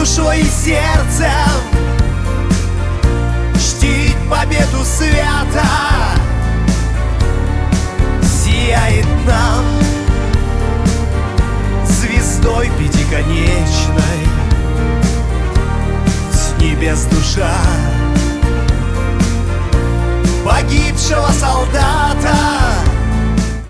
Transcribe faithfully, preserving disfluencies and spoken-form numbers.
душой и сердцем чтить победу свято сияет нам звездой пятиконечной с небес душа погибшего солдата.